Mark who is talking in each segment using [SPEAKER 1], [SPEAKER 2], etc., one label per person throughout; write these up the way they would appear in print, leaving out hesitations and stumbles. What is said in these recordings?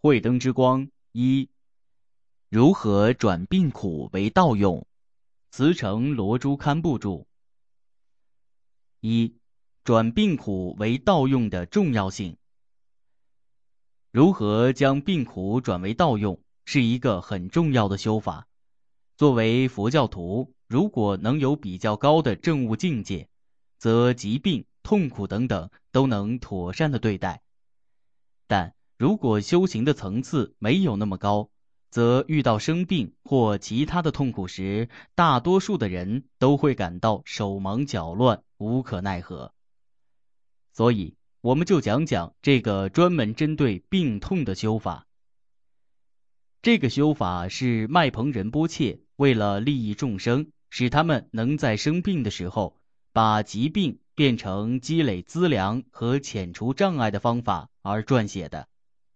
[SPEAKER 1] 慧灯之光一，如何转病苦为道用？慈诚罗珠堪布著。一、转病苦为道用的重要性。如何将病苦转为道用，是一个很重要的修法。作为佛教徒，如果能有比较高的证悟境界，则疾病、痛苦等等都能妥善的对待。但如果修行的层次没有那么高，则遇到生病或其他的痛苦时，大多数的人都会感到手忙脚乱，无可奈何。所以我们就讲讲这个专门针对病痛的修法。这个修法是麦彭仁波切为了利益众生，使他们能在生病的时候把疾病变成积累资粮和遣除障碍的方法而撰写的。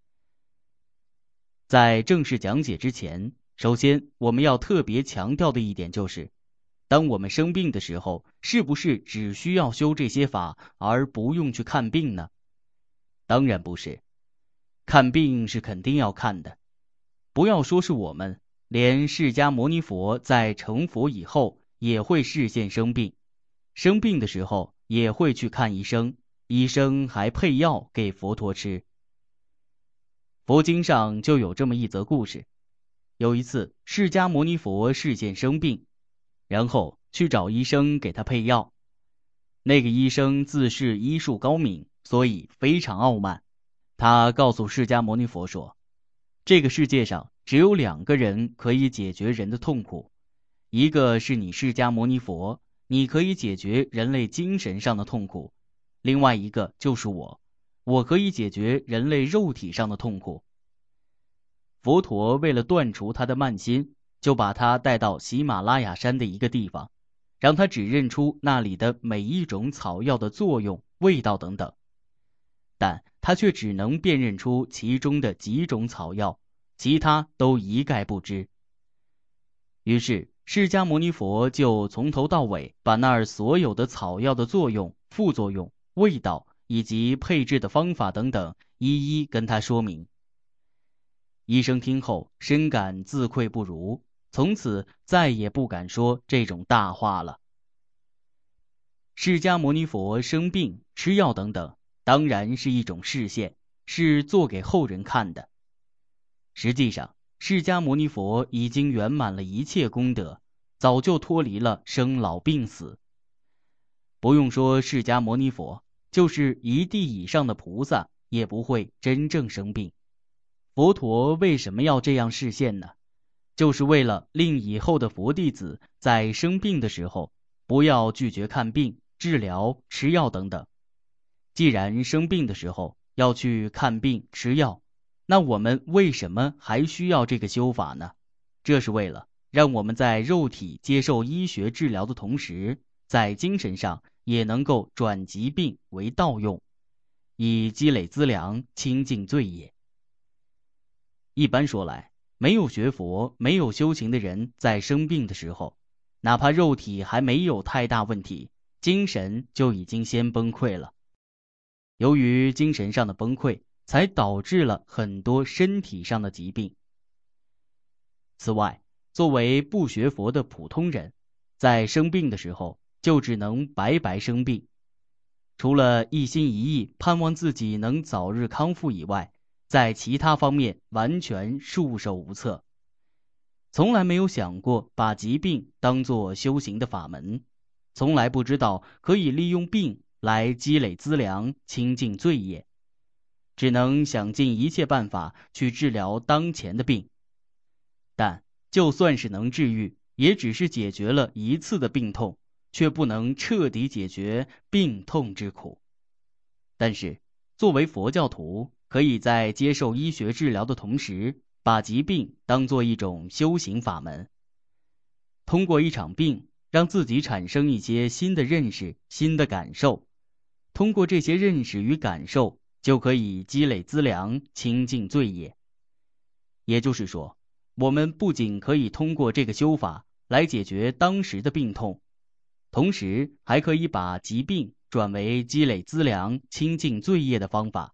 [SPEAKER 1] 在正式讲解之前，首先我们要特别强调的一点就是，当我们生病的时候，是不是只需要修这些法而不用去看病呢？当然不是，看病是肯定要看的。不要说是我们，连释迦牟尼佛在成佛以后也会视线生病，生病的时候也会去看医生，医生还配药给佛陀吃。佛经上就有这么一则故事，有一次释迦牟尼佛视线生病，然后去找医生给他配药。那个医生自恃医术高明，所以非常傲慢。他告诉释迦牟尼佛说，这个世界上只有2个人可以解决人的痛苦，一个是你释迦牟尼佛，你可以解决人类精神上的痛苦；另外一个就是我可以解决人类肉体上的痛苦。佛陀为了断除他的慢心，就把他带到喜马拉雅山的一个地方，让他指认出那里的每一种草药的作用、味道等等。但他却只能辨认出其中的几种草药，其他都一概不知。于是释迦牟尼佛就从头到尾把那儿所有的草药的作用、副作用、味道以及配制的方法等等一一跟他说明。医生听后深感自愧不如，从此再也不敢说这种大话了。释迦牟尼佛生病吃药等等，当然是一种示现，是做给后人看的。实际上释迦牟尼佛已经圆满了一切功德，早就脱离了生老病死。不用说释迦牟尼佛，就是一地以上的菩萨也不会真正生病。佛陀为什么要这样示现呢？就是为了令以后的佛弟子在生病的时候不要拒绝看病、治疗、吃药等等。既然生病的时候要去看病吃药，那我们为什么还需要这个修法呢？这是为了让我们在肉体接受医学治疗的同时，在精神上也能够转疾病为道用，以积累资粮，清净罪业。一般说来，没有学佛、没有修行的人在生病的时候，哪怕肉体还没有太大问题，精神就已经先崩溃了。由于精神上的崩溃，才导致了很多身体上的疾病。此外，作为不学佛的普通人，在生病的时候就只能白白生病，除了一心一意盼望自己能早日康复以外，在其他方面完全束手无策，从来没有想过把疾病当作修行的法门，从来不知道可以利用病来积累资粮、清净罪业，只能想尽一切办法去治疗当前的病。但就算是能治愈，也只是解决了一次的病痛，却不能彻底解决病痛之苦。但是作为佛教徒，可以在接受医学治疗的同时，把疾病当作一种修行法门，通过一场病让自己产生一些新的认识、新的感受，通过这些认识与感受，就可以积累资粮、清净罪业。也就是说，我们不仅可以通过这个修法来解决当时的病痛，同时还可以把疾病转为积累资粮、清净罪业的方法，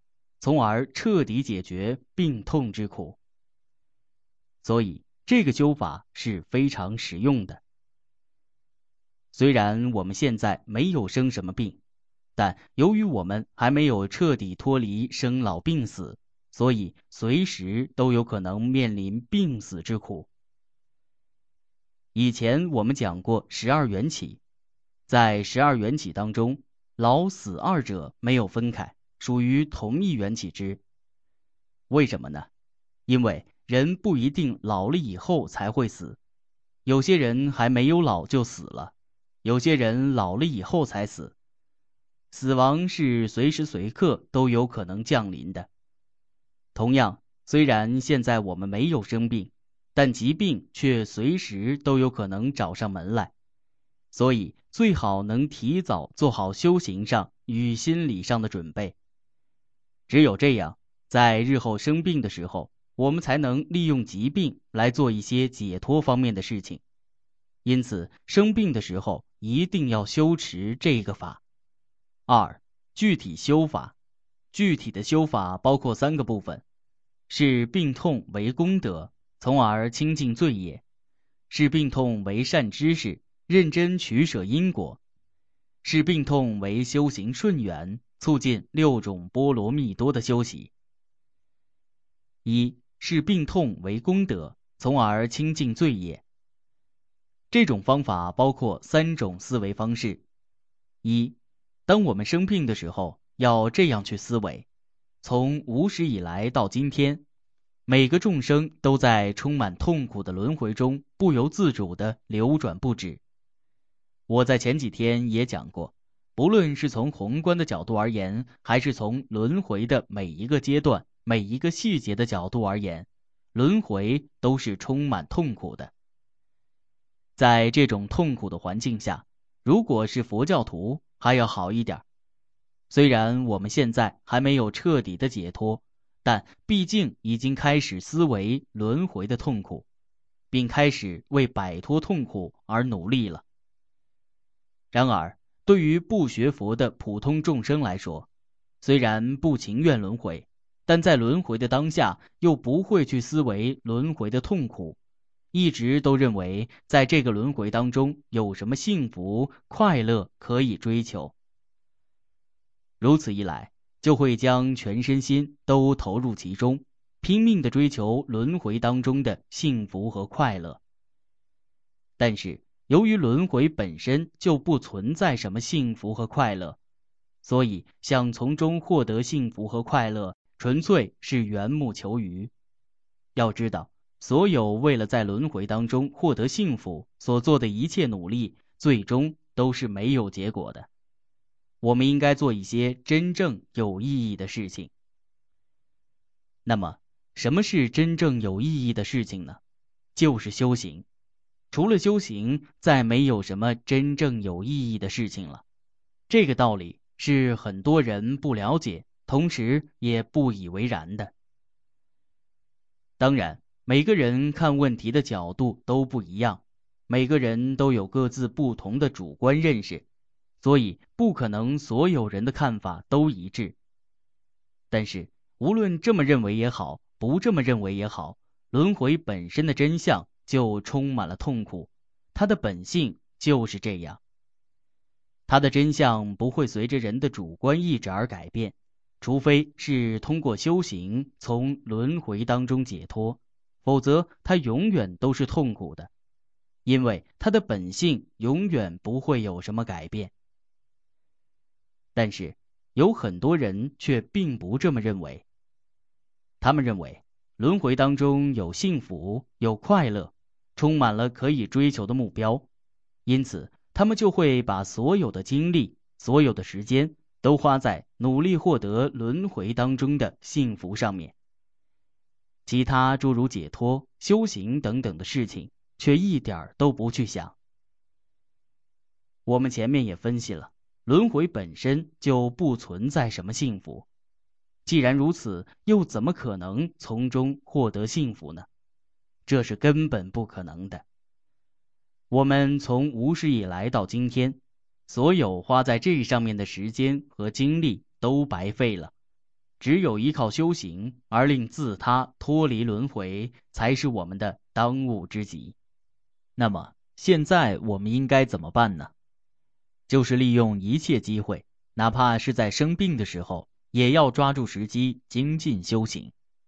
[SPEAKER 1] 从而彻底解决病痛之苦。所以这个修法是非常实用的。虽然我们现在没有生什么病，但由于我们还没有彻底脱离生老病死，所以随时都有可能面临病死之苦。以前我们讲过12缘起，在12缘起当中，老死二者没有分开，属于同一缘起之。为什么呢？因为人不一定老了以后才会死，有些人还没有老就死了，有些人老了以后才死。死亡是随时随刻都有可能降临的。同样，虽然现在我们没有生病，但疾病却随时都有可能找上门来，所以最好能提早做好修行上与心理上的准备。只有这样，在日后生病的时候，我们才能利用疾病来做一些解脱方面的事情。因此，生病的时候一定要修持这个法。2. 具体修法。具体的修法包括3个部分：视病痛为功德，从而清净罪业；视病痛为善知识，认真取舍因果；视病痛为修行顺缘，促进6种波罗蜜多的修习。1. 视病痛为功德，从而清净罪业。这种方法包括3种思维方式。1. 当我们生病的时候，要这样去思维：从无始以来到今天，每个众生都在充满痛苦的轮回中不由自主地流转不止。我在前几天也讲过，不论是从宏观的角度而言，还是从轮回的每一个阶段、每一个细节的角度而言，轮回都是充满痛苦的。在这种痛苦的环境下，如果是佛教徒还要好一点。虽然我们现在还没有彻底的解脱，但毕竟已经开始思维轮回的痛苦，并开始为摆脱痛苦而努力了。然而，对于不学佛的普通众生来说，虽然不情愿轮回，但在轮回的当下又不会去思维轮回的痛苦，一直都认为在这个轮回当中有什么幸福快乐可以追求。如此一来，就会将全身心都投入其中，拼命地追求轮回当中的幸福和快乐。但是由于轮回本身就不存在什么幸福和快乐，所以想从中获得幸福和快乐，纯粹是缘木求鱼。要知道，所有为了在轮回当中获得幸福所做的一切努力，最终都是没有结果的。我们应该做一些真正有意义的事情。那么，什么是真正有意义的事情呢？就是修行。除了修行，再没有什么真正有意义的事情了。这个道理是很多人不了解，同时也不以为然的。当然，每个人看问题的角度都不一样，每个人都有各自不同的主观认识，所以不可能所有人的看法都一致。但是无论这么认为也好，不这么认为也好，轮回本身的真相就充满了痛苦，它的本性就是这样。它的真相不会随着人的主观意志而改变，除非是通过修行从轮回当中解脱，否则它永远都是痛苦的，因为它的本性永远不会有什么改变。但是有很多人却并不这么认为，他们认为轮回当中有幸福，有快乐，充满了可以追求的目标，因此他们就会把所有的精力、所有的时间都花在努力获得轮回当中的幸福上面，其他诸如解脱、修行等等的事情却一点都不去想。我们前面也分析了，轮回本身就不存在什么幸福，既然如此，又怎么可能从中获得幸福呢？这是根本不可能的。我们从无始以来到今天，所有花在这上面的时间和精力都白费了， 只有依靠修行而令自他脱离轮回，才是我们的当务之急。
[SPEAKER 2] 那么现在我们应该怎么办呢？
[SPEAKER 1] 就是利用一切机会，哪怕是在生病的时候，也要抓住时机精进修行。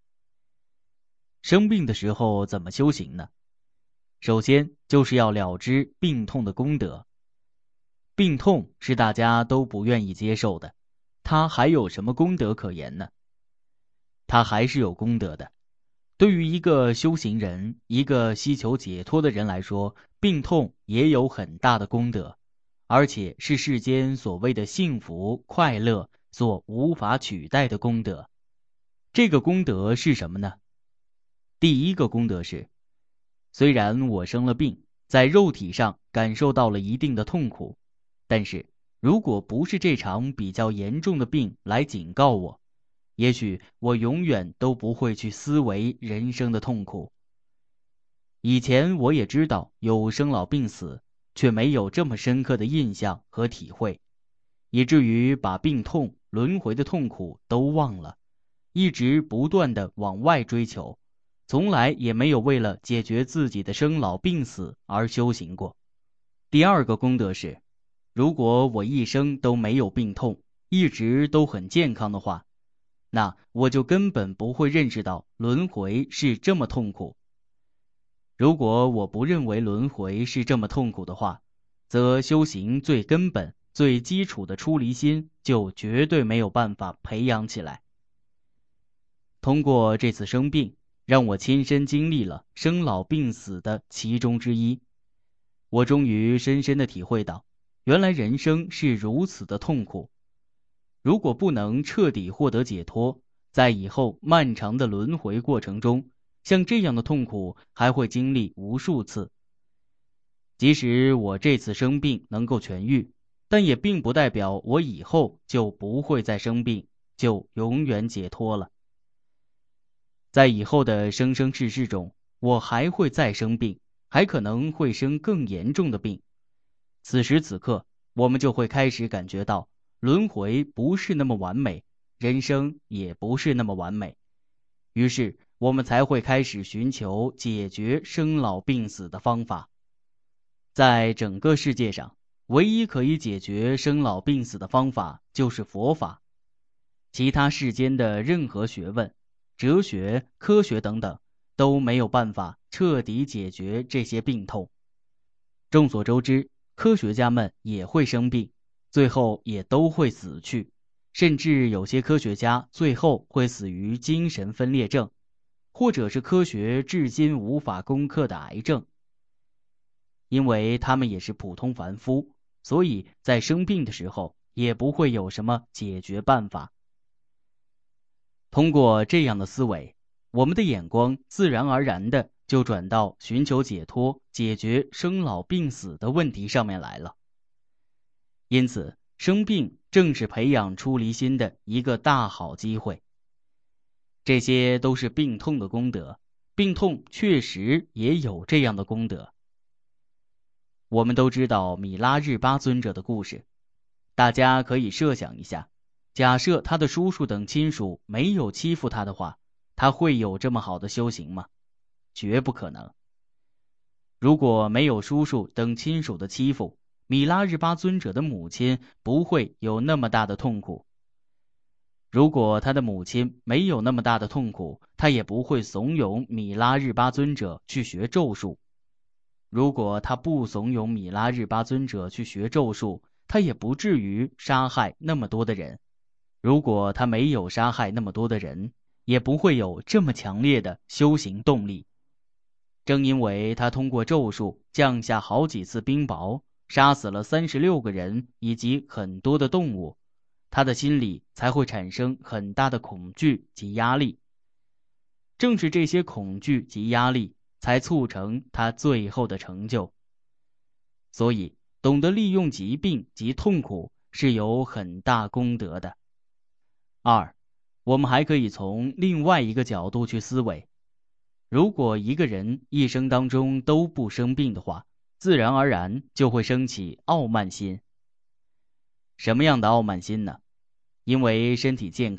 [SPEAKER 1] 生病的时候怎么修行呢？首先就是要了知病痛的功德。病痛是大家都不愿意接受的，它还有什么功德可言呢？它还是有功德的。对于一个修行人，一个希求解脱的人来说，病痛也有很大的功德，而且是世间所谓的幸福快乐所无法取代的功德。这个功德是什么呢？第一个功德是，虽然我生了病，在肉体上感受到了一定的痛苦，但是如果不是这场比较严重的病来警告我，也许我永远都不会去思维人生的痛苦。以前我也知道有生老病死，却没有这么深刻的印象和体会，以至于把病痛、轮回的痛苦都忘了，一直不断地往外追求，从来也没有为了解决自己的生老病死而修行过。第二个功德是，如果我一生都没有病痛，一直都很健康的话，那我就根本不会认识到轮回是这么痛苦。如果我不认为轮回是这么痛苦的话，则修行最根本、最基础的出离心就绝对没有办法培养起来。通过这次生病，让我亲身经历了生老病死的其中之一，我终于深深地体会到，原来人生是如此的痛苦。如果不能彻底获得解脱，在以后漫长的轮回过程中，像这样的痛苦还会经历无数次。即使我这次生病能够痊愈，但也并不代表我以后就不会再生病，就永远解脱了。在以后的生生世世中，我还会再生病，还可能会生更严重的病。此时此刻，我们就会开始感觉到轮回不是那么完美，人生也不是那么完美。于是我们才会开始寻求解决生老病死的方法。在整个世界上，唯一可以解决生老病死的方法就是佛法。其他世间的任何学问、哲学、科学等等，都没有办法彻底解决这些病痛。众所周知，科学家们也会生病，最后也都会死去，甚至有些科学家最后会死于精神分裂症，或者是科学至今无法攻克的癌症。因为他们也是普通凡夫，所以在生病的时候也不会有什么解决办法。通过这样的思维，我们的眼光自然而然的就转到寻求解脱、解决生老病死的问题上面来了。因此，生病正是培养出离心的一个大好机会。这些都是病痛的功德，病痛确实也有这样的功德。我们都知道米拉日巴尊者的故事，大家可以设想一下，假设他的叔叔等亲属没有欺负他的话，他会有这么好的修行吗？绝不可能。如果没有叔叔等亲属的欺负，米拉日巴尊者的母亲不会有那么大的痛苦。如果他的母亲没有那么大的痛苦，他也不会怂恿米拉日巴尊者去学咒术。如果他不怂恿米拉日巴尊者去学咒术，他也不至于杀害那么多的人。如果他没有杀害那么多的人，也不会有这么强烈的修行动力。正因为他通过咒术降下好几次冰雹，杀死了36个人以及很多的动物，他的心里才会产生很大的恐惧及压力。正是这些恐惧及压力才促成他最后的成就。所以，懂得利用疾病及痛苦是有很大功德的。二，我们还可以从另外一个角度去思维，如果一个人一生当中都不生病的话，自然而然就会升起傲慢心。什么样的傲慢心呢？因为身体健康，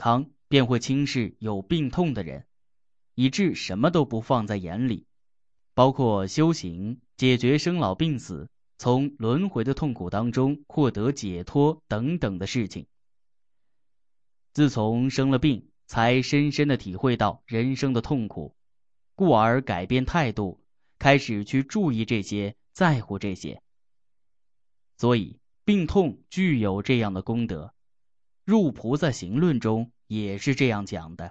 [SPEAKER 1] 便会轻视有病痛的人，以致什么都不放在眼里，包括修行、解决生老病死、从轮回的痛苦当中获得解脱等等的事情。自从生了病，才深深地体会到人生的痛苦，故而改变态度，开始去注意这些，在乎这些。所以病痛具有这样的功德，入菩萨行论中也是这样讲的。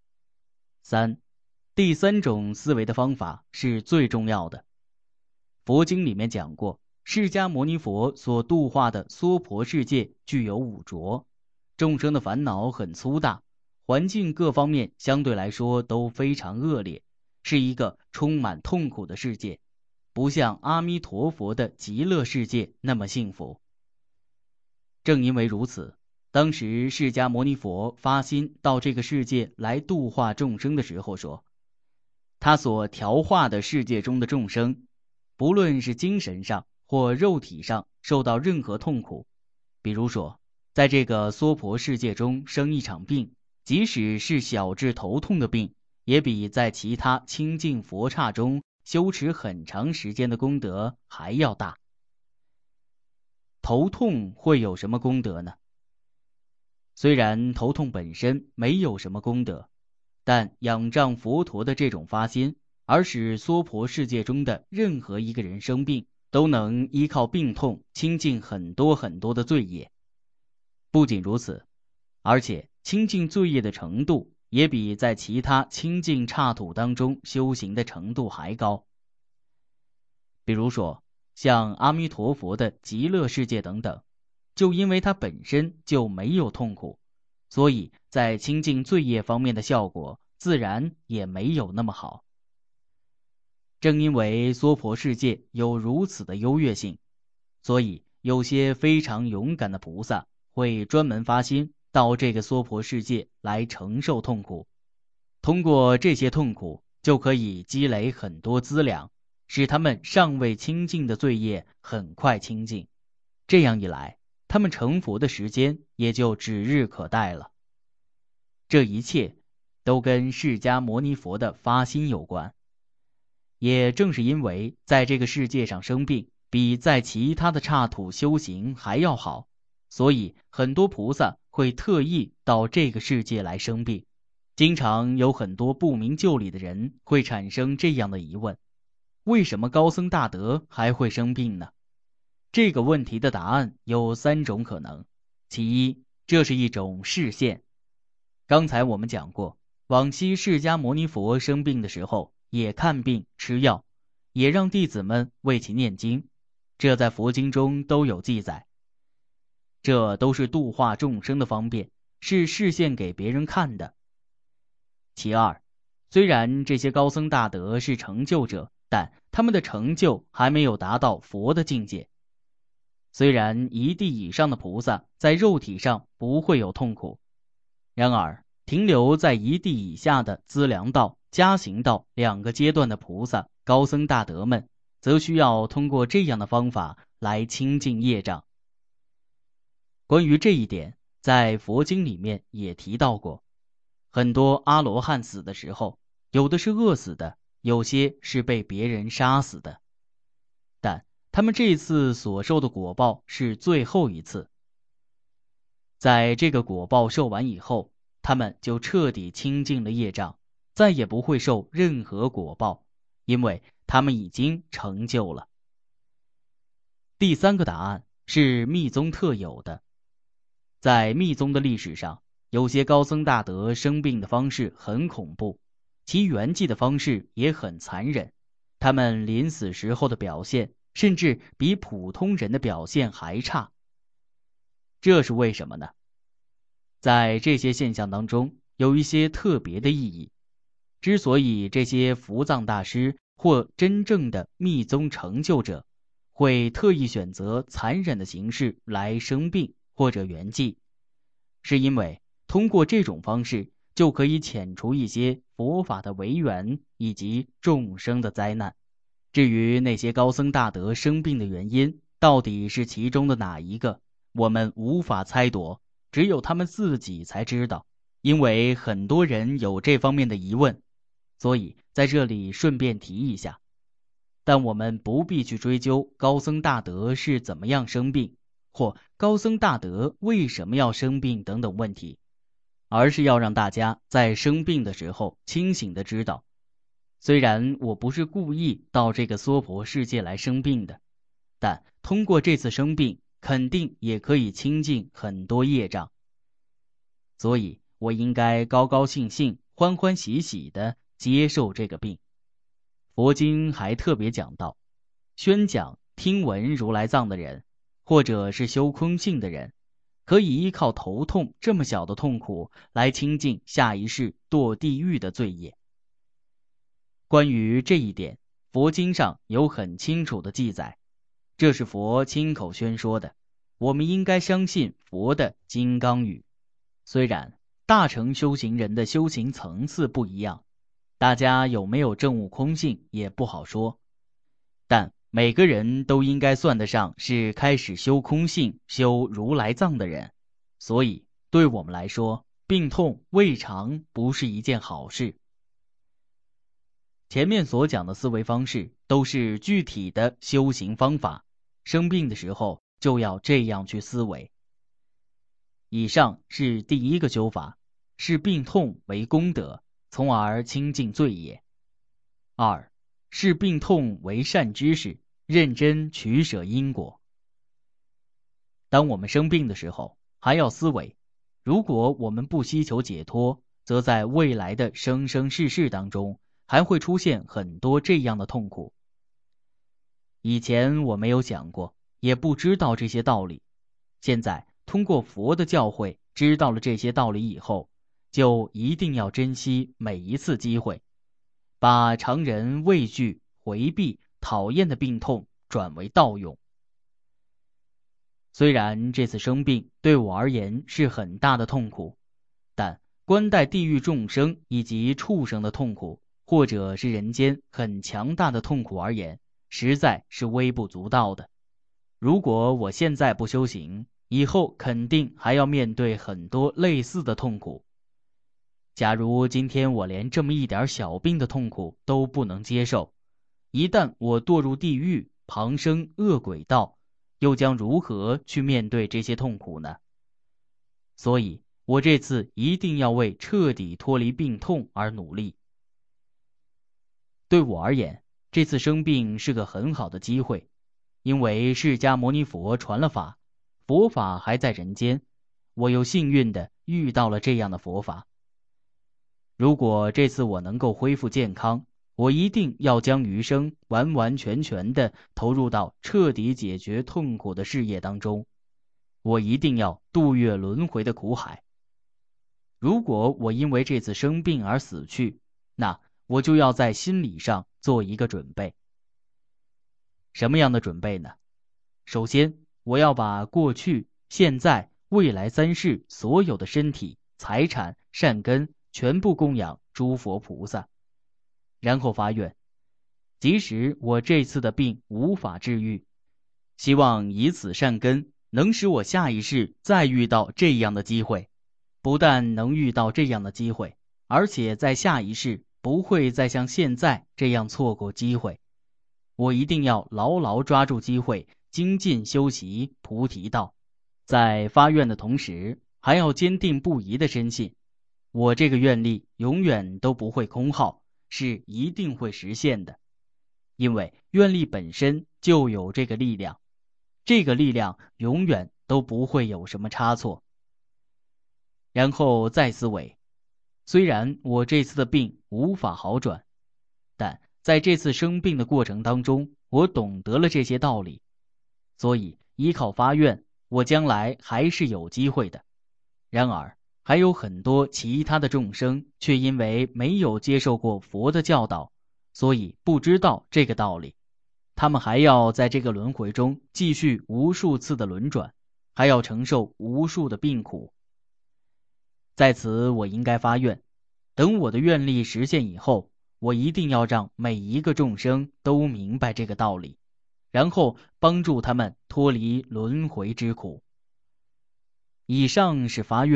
[SPEAKER 1] 第三种思维的方法是最重要的。佛经里面讲过，释迦牟尼佛所度化的娑婆世界具有五浊，众生的烦恼很粗大，环境各方面相对来说都非常恶劣，是一个充满痛苦的世界，不像阿弥陀佛的极乐世界那么幸福。正因为如此，当时释迦牟尼佛发心到这个世界来度化众生的时候说，他所调化的世界中的众生，不论是精神上或肉体上受到任何痛苦，比如说在这个娑婆世界中生一场病，即使是小至头痛的病，也比在其他清净佛刹中修持很长时间的功德还要大。头痛会有什么功德呢？虽然头痛本身没有什么功德，但仰仗佛陀的这种发心，而使娑婆世界中的任何一个人生病，都能依靠病痛清净很多很多的罪业。不仅如此，而且清净罪业的程度也比在其他清净刹土当中修行的程度还高。比如说像阿弥陀佛的极乐世界等等，就因为它本身就没有痛苦，所以在清净罪业方面的效果自然也没有那么好。正因为娑婆世界有如此的优越性，所以有些非常勇敢的菩萨会专门发心到这个娑婆世界来承受痛苦，通过这些痛苦就可以积累很多资粮，使他们尚未清净的罪业很快清净。这样一来，他们成佛的时间也就指日可待了。这一切都跟释迦牟尼佛的发心有关。也正是因为在这个世界上生病比在其他的刹土修行还要好，所以很多菩萨会特意到这个世界来生病。经常有很多不明就里的人会产生这样的疑问：为什么高僧大德还会生病呢？这个问题的答案有3种可能。其一，这是一种示现。刚才我们讲过，往昔释迦牟尼佛生病的时候也看病吃药，也让弟子们为其念经，这在佛经中都有记载。这都是度化众生的方便，是示现给别人看的。其二，虽然这些高僧大德是成就者，但他们的成就还没有达到佛的境界。虽然一地以上的菩萨在肉体上不会有痛苦，然而停留在一地以下的资粮道、加行道2个阶段的菩萨、高僧大德们，则需要通过这样的方法来清净业障。关于这一点，在佛经里面也提到过，很多阿罗汉死的时候，有的是饿死的，有些是被别人杀死的，但他们这次所受的果报是最后一次。在这个果报受完以后，他们就彻底清净了业障，再也不会受任何果报，因为他们已经成就了。第3个答案是密宗特有的。在密宗的历史上，有些高僧大德生病的方式很恐怖，其圆寂的方式也很残忍，他们临死时候的表现甚至比普通人的表现还差。这是为什么呢？在这些现象当中有一些特别的意义。之所以这些伏藏大师或真正的密宗成就者会特意选择残忍的形式来生病或者圆寂，是因为通过这种方式就可以遣除一些佛法的违缘以及众生的灾难。至于那些高僧大德生病的原因到底是其中的哪一个，我们无法猜度，只有他们自己才知道， 因为很多人有这方面的疑问，所以在这里顺便提一下。但我们不必去追究高僧大德是怎么样生病，或高僧大德为什么要生病等等问题，而是要让大家在生病的时候清醒地知道，虽然我不是故意到这个娑婆世界来生病的，但通过这次生病，肯定也可以清净很多业障。所以我应该高高兴兴、欢欢喜喜地接受这个病。佛经还特别讲到，宣讲听闻如来藏的人，或者是修空性的人，可以依靠头痛这么小的痛苦来清净下一世堕地狱的罪业。关于这一点，佛经上有很清楚的记载，这是佛亲口宣说的，我们应该相信佛的金刚语。虽然大乘修行人的修行层次不一样，大家有没有证悟空性也不好说，但每个人都应该算得上是开始修空性、修如来藏的人，所以对我们来说，病痛未尝不是一件好事。前面所讲的思维方式都是具体的修行方法，生病的时候就要这样去思维。以上是第一个修法，视病痛为功德，从而清净罪业。二，视病痛为善知识，认真取舍因果。当我们生病的时候，还要思维，如果我们不希求解脱，则在未来的生生世世当中，还会出现很多这样的痛苦。以前我没有想过，也不知道这些道理，现在通过佛的教诲知道了这些道理以后，就一定要珍惜每一次机会，把常人畏惧、回避、讨厌的病痛转为道用。虽然这次生病对我而言是很大的痛苦，但观待地狱众生以及畜生的痛苦，或者是人间很强大的痛苦而言，实在是微不足道的。如果我现在不修行，以后肯定还要面对很多类似的痛苦。假如今天我连这么一点小病的痛苦都不能接受，一旦我堕入地狱、旁生恶鬼道，又将如何去面对这些痛苦呢？所以我这次一定要为彻底脱离病痛而努力。对我而言，这次生病是个很好的机会，因为释迦牟尼佛传了法，佛法还在人间，我又幸运地遇到了这样的佛法。如果这次我能够恢复健康，我一定要将余生完完全全地投入到彻底解决痛苦的事业当中，我一定要渡越轮回的苦海。如果我因为这次生病而死去，那我就要在心理上做一个准备。什么样的准备呢？首先，我要把过去、现在、未来三世所有的身体、财产、善根全部供养诸佛菩萨，然后发愿，即使我这次的病无法治愈，希望以此善根能使我下一世再遇到这样的机会，不但能遇到这样的机会，而且在下一世不会再像现在这样错过机会。我一定要牢牢抓住机会，精进修习菩提道。在发愿的同时，还要坚定不移地深信，我这个愿力永远都不会空耗，是一定会实现的。因为愿力本身就有这个力量，这个力量永远都不会有什么差错。然后再思维，虽然我这次的病无法好转，但在这次生病的过程当中，我懂得了这些道理，所以依靠发愿，我将来还是有机会的。然而还有很多其他的众生却因为没有接受过佛的教导，所以不知道这个道理，他们还要在这个轮回中继续无数次的轮转，还要承受无数的病苦。在此我应该发愿，等我的愿力实现以后，我一定要让每一个众生都明白这个道理，然后帮助他们脱离轮回之苦。以上是发愿，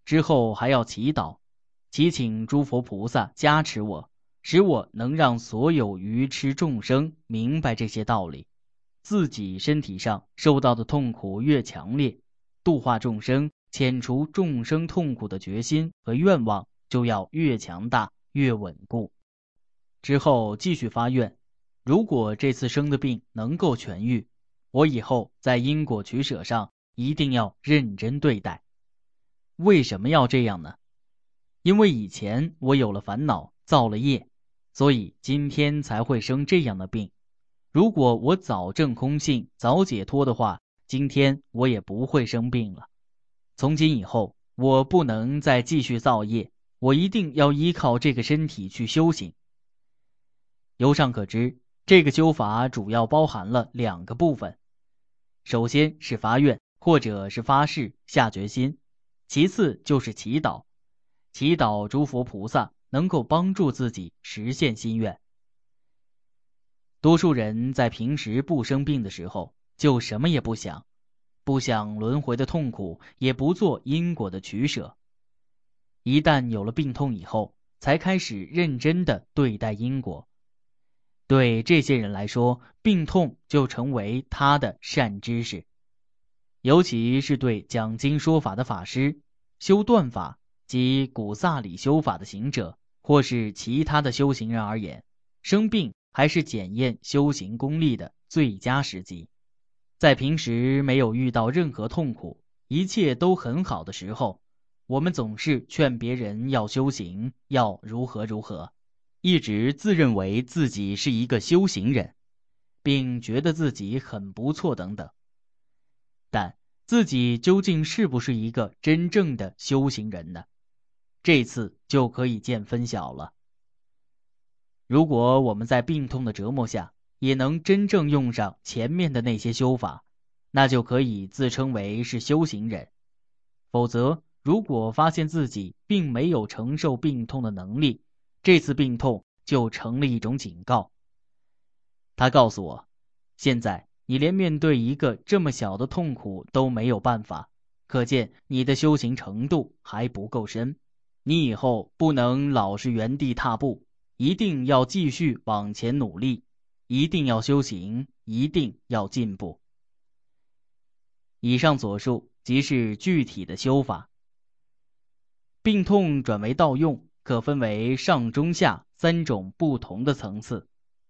[SPEAKER 2] 之后还要祈祷，祈请诸佛菩萨加持我，使我能让所有愚痴众生明白这些道理，自己身体上受到的痛苦越强烈，度化众生、遣除众生痛苦的决心和愿望就要越强大、越稳固。之后继续发愿，如果这次生的病能够痊愈，我以后在因果取舍上一定要认真对待。为什么要这样呢？因为以前我有了烦恼，造了业，所以今天才会生这样的病。如果我早证空性，早解脱的话，今天我也不会生病了。从今以后，我不能再继续造业，我一定要依靠这个身体去修行。由上可知，这个修法主要包含了2个部分。首先是发愿，或者是发誓、下决心；其次就是祈祷，祈祷诸佛菩萨能够帮助自己实现心愿。多数人在平时不生病的时候，就什么也不想，不想轮回的痛苦，也不做因果的取舍。一旦有了病痛以后，才开始认真地对待因果。对这些人来说，病痛就成为他的善知识。尤其是对讲经说法的法师、修断法及古萨里修法的行者，或是其他的修行人而言，生病还是检验修行功力的最佳时机。在平时没有遇到任何痛苦，一切都很好的时候，我们总是劝别人要修行，要如何如何，一直自认为自己是一个修行人，并觉得自己很不错等等。但自己究竟是不是一个真正的修行人呢？这次就可以见分晓了。如果我们在病痛的折磨下，也能真正用上前面的那些修法，那就可以自称为是修行人。否则，如果发现自己并没有承受病痛的能力，这次病痛就成了一种警告。他告诉我，现在你连面对一个这么小的痛苦都没有办法，可见你的修行程度还不够深。你以后不能老是原地踏步，一定要继续往前努力，一定要修行，一定要进步。以上所述即是具体的修法。病痛转为道用，可分为上中下3种不同的层次。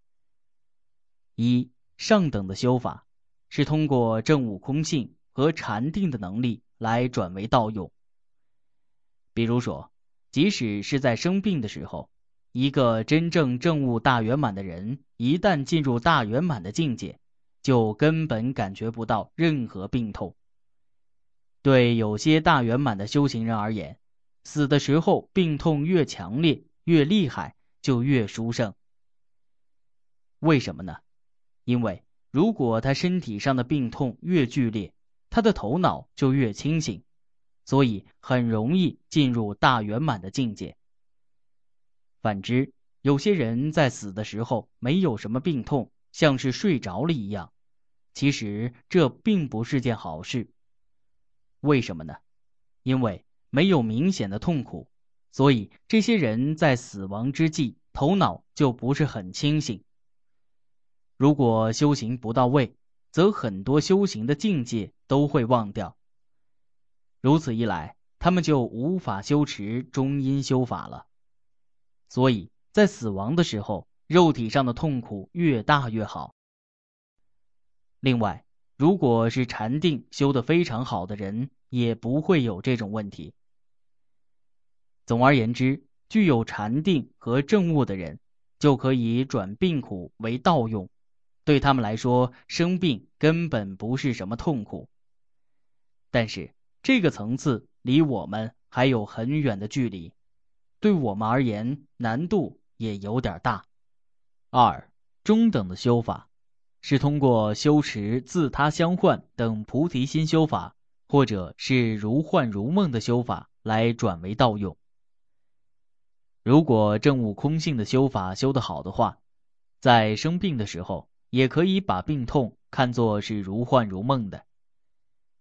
[SPEAKER 2] 一、上等的修法是通过证悟空性和禅定的能力来转为道用。比如说，即使是在生病的时候，一个真正证悟大圆满的人，一旦进入大圆满的境界，就根本感觉不到任何病痛。对有些大圆满的修行人而言，死的时候病痛越强烈、越厉害，就越殊胜。为什么呢？因为如果他身体上的病痛越剧烈，他的头脑就越清醒，所以很容易进入大圆满的境界。反之，有些人在死的时候没有什么病痛，像是睡着了一样，其实这并不是件好事。为什么呢？因为没有明显的痛苦，所以这些人在死亡之际，头脑就不是很清醒。如果修行不到位，则很多修行的境界都会忘掉。如此一来，他们就无法修持中阴修法了。所以在死亡的时候，肉体上的痛苦越大越好。另外，如果是禅定修得非常好的人，也不会有这种问题。总而言之，具有禅定和证悟的人，就可以转病苦为道用。对他们来说，生病根本不是什么痛苦。但是，这个层次离我们还有很远的距离，对我们而言，难度也有点大。2、中等的修法是通过修持自他相换等菩提心修法，或者是如幻如梦的修法来转为道用。如果证悟空性的修法修得好的话，在生病的时候，也可以把病痛看作是如幻如梦的。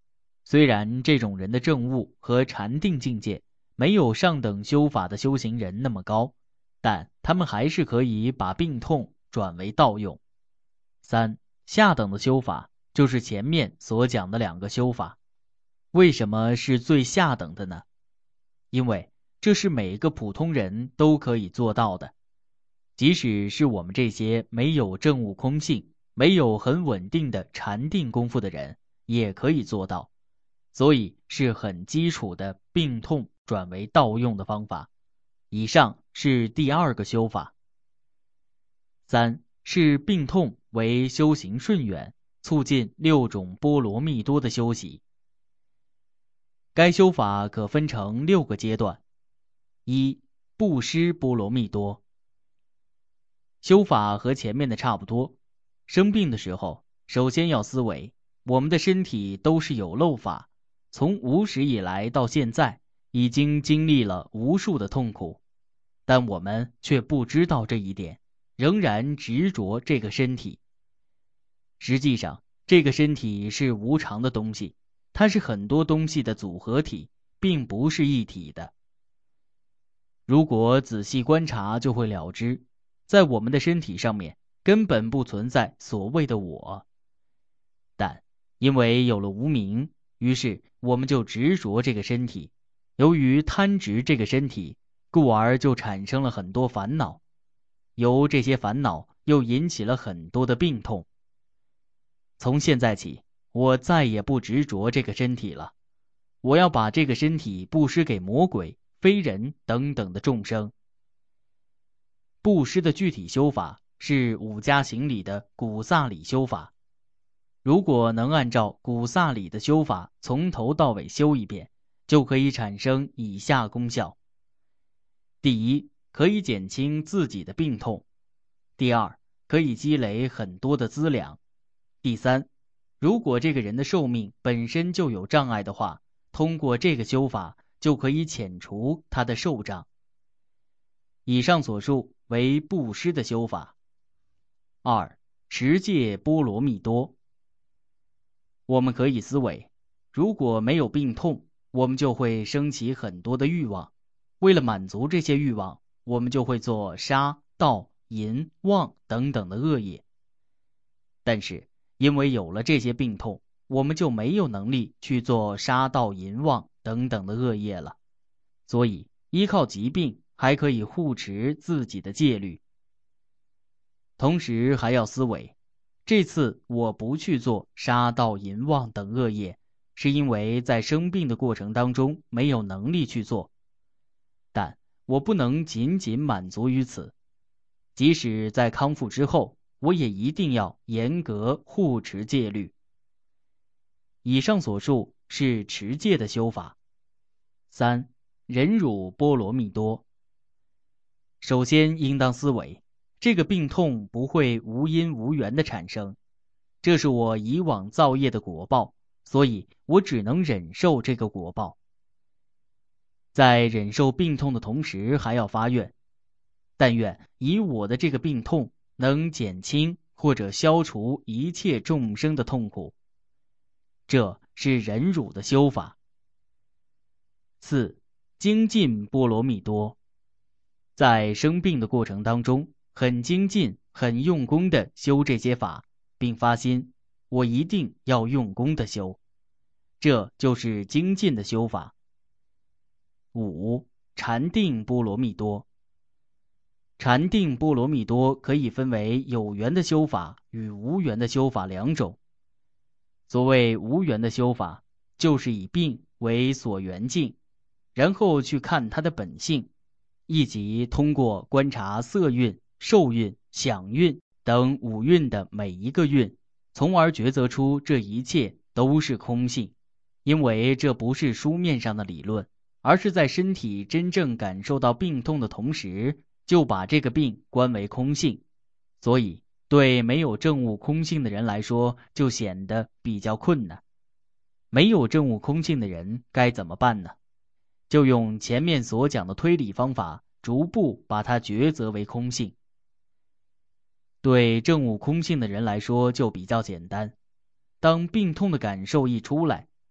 [SPEAKER 2] 虽然这种人的证悟和禅定境界没有上等修法的修行人那么高，但他们还是可以把病痛转为道用。3. 下等的修法就是前面所讲的2个修法。为什么是最下等的呢？因为这是每个普通人都可以做到的，即使是我们这些没有证悟空性、没有很稳定的禅定功夫的人也可以做到，所以是很基础的病痛转为道用的方法。以上是第2个修法。3. 是病痛为修行顺远，促进6种波罗蜜多的修习。该修法可分成6个阶段。1. 布施波罗蜜多。修法和前面的差不多。生病的时候，首先要思维，我们的身体都是有漏法，从无始以来到现在，已经经历了无数的痛苦，但我们却不知道这一点，仍然执着这个身体。实际上，这个身体是无常的东西，它是很多东西的组合体，并不是一体的。如果仔细观察，就会了知，在我们的身体上面根本不存在所谓的我，但因为有了无明，于是我们就执着这个身体，由于贪执这个身体，故而就产生了很多烦恼，由这些烦恼又引起了很多的病痛。从现在起，我再也不执着这个身体了，我要把这个身体布施给魔鬼、非人等等的众生。布施的具体修法是5加行里的古萨里修法。如果能按照古萨里的修法从头到尾修一遍，就可以产生以下功效。第一，可以减轻自己的病痛。第二，可以积累很多的资粮。第三，如果这个人的寿命本身就有障碍的话，通过这个修法就可以遣除他的寿障。以上所述为布施的修法。2. 持戒波罗蜜多。我们可以思维，如果没有病痛，我们就会升起很多的欲望，为了满足这些欲望，我们就会做杀、盗、淫、妄等等的恶业。但是因为有了这些病痛，我们就没有能力去做杀、盗、淫、妄等等的恶业了，所以依靠疾病还可以护持自己的戒律。同时还要思维，这次我不去做杀、盗、淫、妄等恶业，是因为在生病的过程当中没有能力去做，但我不能仅仅满足于此，即使在康复之后，我也一定要严格护持戒律。以上所述是持戒的修法。3. 忍辱波罗蜜多。首先应当思维，这个病痛不会无因无缘的产生，这是我以往造业的果报，所以我只能忍受这个果报。在忍受病痛的同时，还要发愿，但愿以我的这个病痛能减轻或者消除一切众生的痛苦。这是忍辱的修法。4. 精进波罗蜜多。在生病的过程当中，很精进、很用功的修这些法，并发心，我一定要用功的修，这就是精进的修法。5. 禅定波罗蜜多。禅定波罗蜜多可以分为有缘的修法与无缘的修法2种。所谓无缘的修法，就是以病为所缘境，然后去看它的本性，以及通过观察色蕴、受蕴、想蕴等5蕴的每一个蕴，从而抉择出这一切都是空性。因为这不是书面上的理论，而是在身体真正感受到病痛的同时，就把这个病观为空性，所以对没有证悟空性的人来说，就显得比较困难。没有证悟空性的人该怎么办呢？就用前面所讲的推理方法，逐步把它抉择为空性。对证悟空性的人来说就比较简单，当病痛的感受一出来，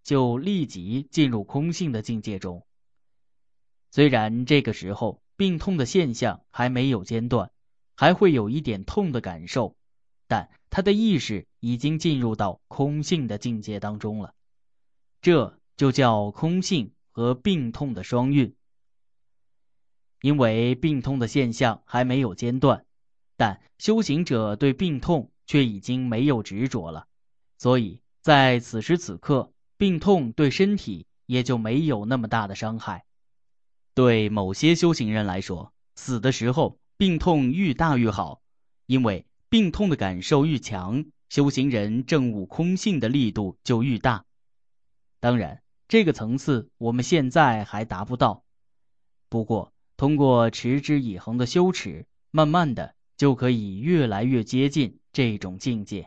[SPEAKER 2] 就立即进入空性的境界中。虽然这个时候病痛的现象还没有间断，还会有一点痛的感受，但他的意识已经进入到空性的境界当中了。这就叫空性和病痛的双运。因为病痛的现象还没有间断，但修行者对病痛却已经没有执着了，所以在此时此刻，病痛对身体也就没有那么大的伤害。
[SPEAKER 1] 对某些修行人来说，死的时候病痛愈大愈好，因为病痛的感受愈强，修行人证悟空性的力度就愈大。当然，这个层次我们现在还达不到，不过通过持之以恒的修持，慢慢的就可以越来越接近这种境界。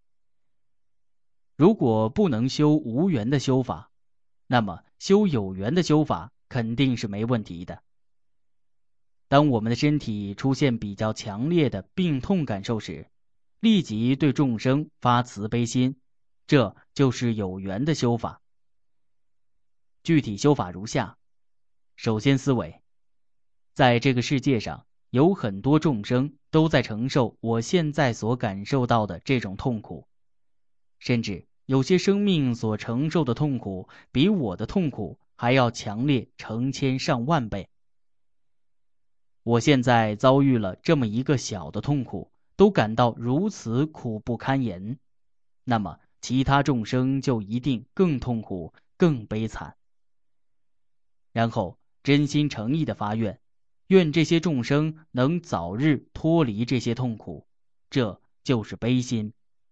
[SPEAKER 1] 如果不能修无缘的修法，那么修有缘的修法肯定是没问题的。当我们的身体出现比较强烈的病痛感受时，立即对众生发慈悲心，这就是有缘的修法。具体修法如下：首先思维，在这个世界上有很多众生都在承受我现在所感受到的这种痛苦，甚至有些生命所承受的痛苦比我的痛苦还要强烈成千上万倍。我现在遭遇了这么一个小的痛苦，都感到如此苦不堪言，那么其他众生就一定更痛苦更悲惨。然后真心诚意的发愿，愿这些众生能早日脱离这些痛苦，这就是悲心。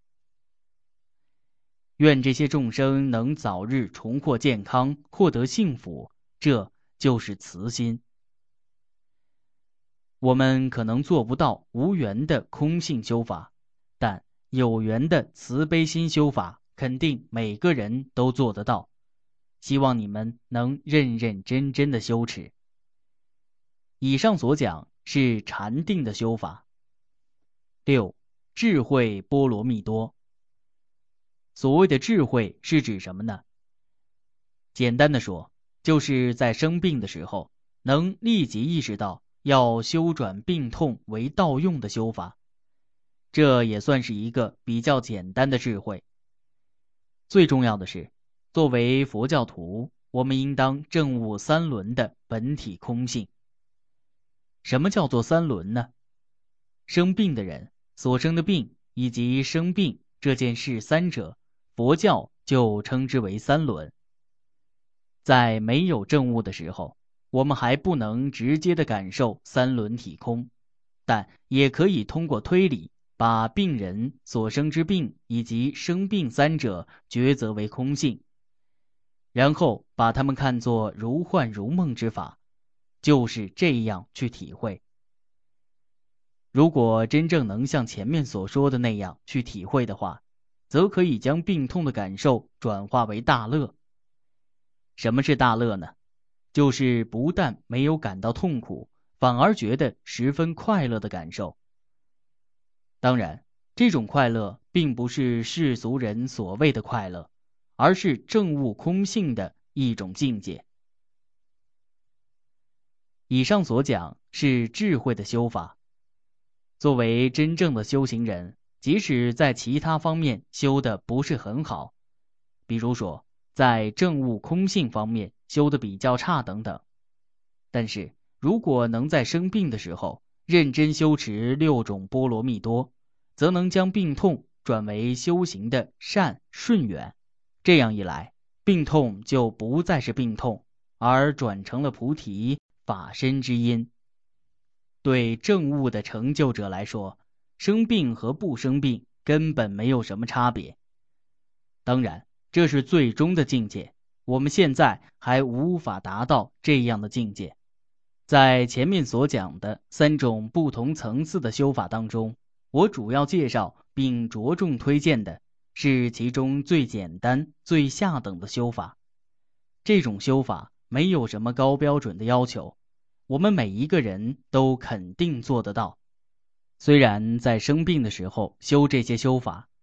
[SPEAKER 1] 愿这些众生能早日重获健康，获得幸福，这就是慈心。我们可能做不到无缘的空性修法，但有缘的慈悲心修法肯定每个人都做得到。希望你们能认认真真的修持。以上所讲是禅定的修法。6. 智慧波罗蜜多。所谓的智慧是指什么呢？简单的说，就是在生病的时候，能立即意识到要修转病痛为道用的修法。这也算是一个比较简单的智慧。最重要的是，作为佛教徒，我们应当证悟三轮的本体空性。什么叫做三轮呢？生病的人所生的病以及生病这件事三者，佛教就称之为三轮。在没有证悟的时候，我们还不能直接的感受三轮体空，但也可以通过推理，把病人所生之病以及生病三者抉择为空性，然后把它们看作如幻如梦之法，就是这样去体会。如果真正能像前面所说的那样去体会的话，则可以将病痛的感受转化为大乐。什么是大乐呢？就是不但没有感到痛苦，反而觉得十分快乐的感受。当然，这种快乐并不是世俗人所谓的快乐，而是证悟空性的一种境界。以上所讲是智慧的修法。作为真正的修行人，即使在其他方面修得不是很好，比如说在证悟空性方面修得比较差等等，但是如果能在生病的时候认真修持6种波罗蜜多，则能将病痛转为修行的善顺缘。这样一来，病痛就不再是病痛，而转成了菩提法身之因。对证悟的成就者来说，生病和不生病根本没有什么差别。当然，这是最终的境界，我们现在还无法达到这样的境界。在前面所讲的3种不同层次的修法当中，我主要介绍并着重推荐的是其中最简单、最下等的修法。这种修法没有什么高标准的要求，我们每一个人都肯定做得到。虽然在生病的时候修这些修法，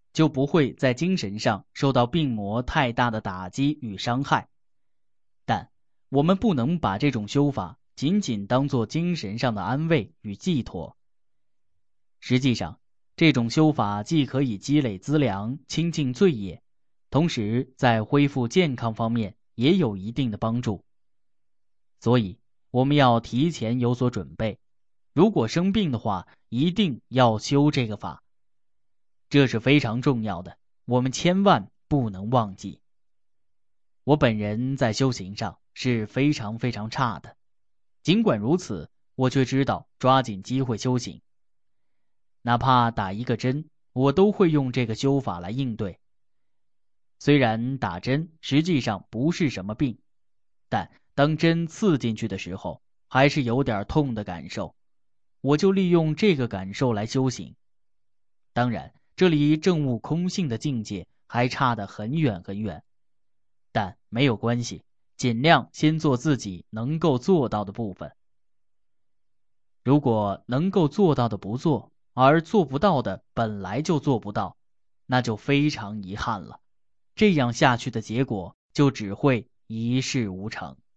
[SPEAKER 2] 就不会在精神上受到病魔太大的打击与伤害。但我们不能把这种修法仅仅当作精神上的安慰与寄托。实际上，这种修法既可以积累资粮、清净罪业，同时在恢复健康方面也有一定的帮助。所以，我们要提前有所准备，如果生病的话，一定要修这个法。这是非常重要的，我们千万不能忘记。我本人在修行上是非常非常差的，尽管如此，我却知道抓紧机会修行。哪怕打一个针，我都会用这个修法来应对。虽然打针实际上不是什么病，但当针刺进去的时候，还是有点痛的感受，我就利用这个感受来修行。当然，这离证悟空性的境界还差得很远很远，但没有关系，尽量先做自己能够做到的部分。如果能够做到的不做，而做不到的本来就做不到，那就非常遗憾了。这样下去的结果就只会一事无成。